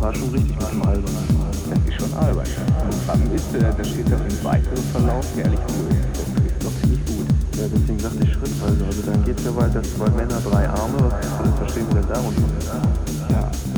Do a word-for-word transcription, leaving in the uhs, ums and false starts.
war schon richtig mit dem Albern. Das ist schon albern. Und dann ist, äh, das steht doch im weiteren Verlauf herrlich durch. Das ist doch ziemlich gut. Ja, deswegen sagte ich schrittweise. Also dann geht's ja weiter, zwei Männer, drei Arme, was, was verstehen wir denn darunter? Ja,